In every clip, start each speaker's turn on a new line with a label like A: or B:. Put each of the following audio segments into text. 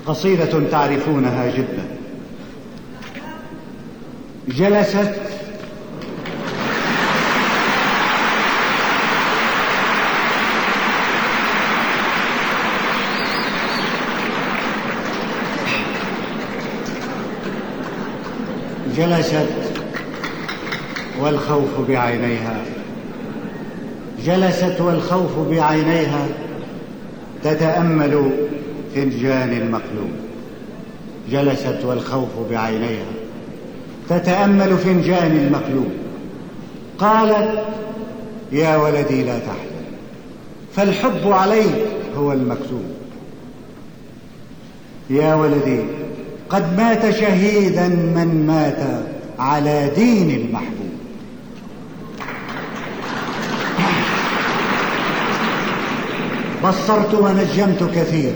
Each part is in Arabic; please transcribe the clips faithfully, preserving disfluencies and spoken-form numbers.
A: قصيدة تعرفونها جدا. جلست جلست والخوف بعينيها، جلست والخوف بعينيها تتأمل فنجان المقلوب. جلست والخوف بعينيها تتأمل فنجان المقلوب. قالت: يا ولدي لا تحزن، فالحب عليك هو المكتوب. يا ولدي قد مات شهيدا من مات على دين المحبوب. بصرت ونجمت كثيرا،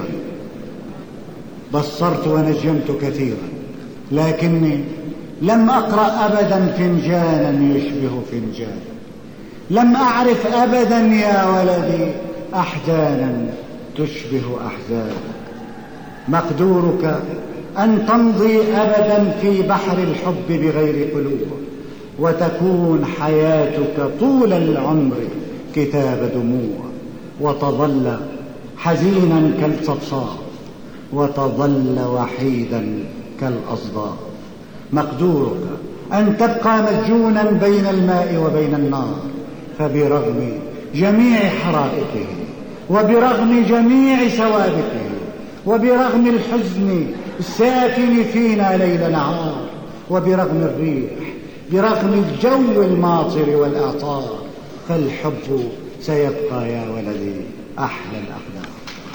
A: بصرت ونجمت كثيرا، لكني لم أقرأ أبدا فنجانا يشبه فنجان. لم أعرف أبدا يا ولدي أحزانا تشبه أحزان. مقدورك أن تمضي أبدا في بحر الحب بغير قلوب، وتكون حياتك طول العمر كتاب دموع، وتظل حزينا كالصفصاف، وتظل وحيدا كالأصداف. مقدورك أن تبقى مسجونا بين الماء وبين النار، فبرغم جميع حرائقه، وبرغم جميع سوابقه، وبرغم الحزن الساكن فينا ليل نهار، وبرغم الريح، برغم الجو الماطر والأعطار، فالحب سيبقى يا ولدي أحلى الأقدار.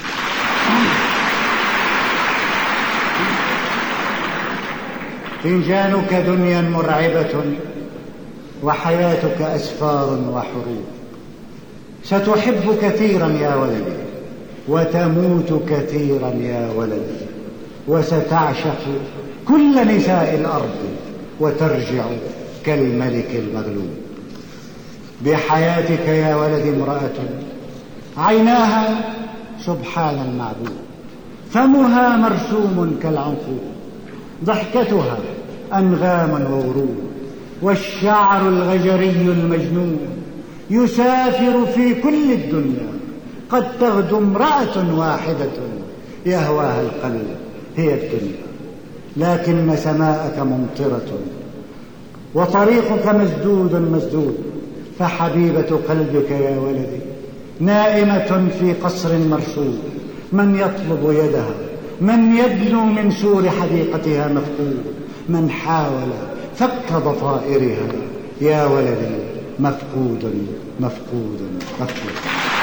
A: فنجانك دنيا مرعبة، وحياتك أسفار وحروب. ستحب كثيرا يا ولدي، وتموت كثيرا يا ولدي، وستعشق كل نساء الأرض، وترجع كالملك المغلوب. بحياتك يا ولدي امرأة عيناها سبحان المعبود، فمها مرسوم كالعنقود، ضحكتها أنغام وورود، والشعر الغجري المجنون يسافر في كل الدنيا. قد تغدو امرأة واحدة يهواها القلب هي الدنيا، لكن سماءك ممطرة وطريقك مسدود مسدود، فحبيبة قلبك يا ولدي نائمة في قصر مرصود. من يطلب يدها، من يدنو من سور حديقتها مفقود، من حاول فك ضفائرها يا ولدي مفقود مفقود مفقود.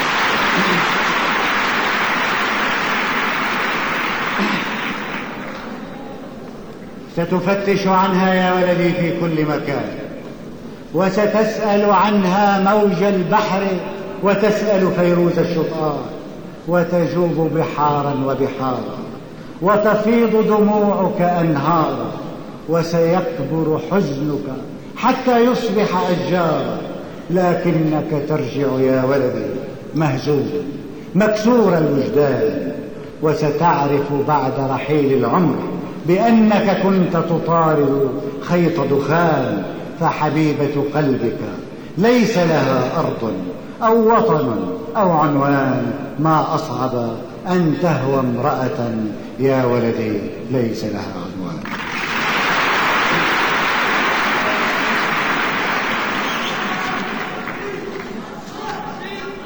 A: ستفتش عنها يا ولدي في كل مكان، وستسأل عنها موج البحر، وتسأل فيروز الشطآن، وتجوب بحارا وبحارا، وتفيض دموعك أنهارا، وسيكبر حزنك حتى يصبح أشجارا، لكنك ترجع يا ولدي مهزوم مكسور الوجدان. وستعرف بعد رحيل العمر بأنك كنت تطارد خيط دخان، فحبيبة قلبك ليس لها أرض أو وطن أو عنوان. ما أصعب أن تهوى امرأة يا ولدي ليس لها عنوان.